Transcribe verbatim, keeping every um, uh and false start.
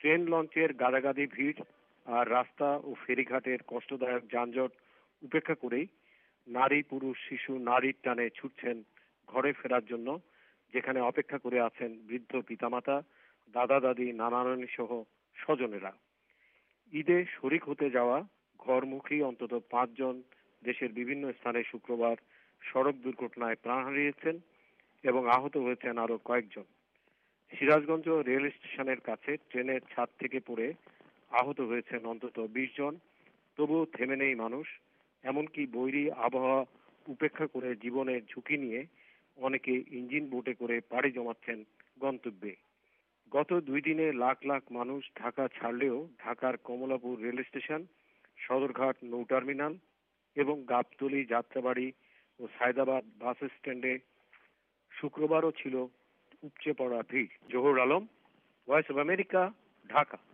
Train লঞ্চের গাদাগাদি ভিড় আর রাস্তা ও ফেরিঘাটের কষ্টদায়ক যানজট উপেক্ষা করেই নারী পুরুষ শিশু নারীর টানে ছুটছেন ঘরে ফেরার জন্য, যেখানে অপেক্ষা করে আছেন বৃদ্ধ পিতামাতা, দাদা দাদি, নানা নানী সহ স্বজনেরা। ঈদে শরিক হতে যাওয়া ঘরমুখী অন্তত পাঁচজন দেশের বিভিন্ন স্থানে শুক্রবার সড়ক দুর্ঘটনায় প্রাণ হারিয়েছেন এবং আহত হয়েছেন আরো কয়েকজন। সিরাজগঞ্জ রেল স্টেশনের কাছে ট্রেনের ছাদ থেকে পড়ে আহত হয়েছেন অন্তত বিশ জন। তবুও থেমে নেই মানুষ, এমনকি বৈরী আবহাওয়া উপেক্ষা করে জীবনের ঝুঁকি নিয়ে অনেকে ইঞ্জিন বোটে করে পাড়ি জমাচ্ছেন গন্তব্যে। গত দুই দিনে লাখ লাখ মানুষ ঢাকা ছাড়লেও ঢাকার কমলাপুর রেল স্টেশন, সদরঘাট নৌ টার্মিনাল এবং গাবতলী, যাত্রাবাড়ি ও সায়দাবাদ বাস স্ট্যান্ডে শুক্রবারও ছিল উপচে পড়া ভিড়। Zahur Alam, voice of America, Dhaka.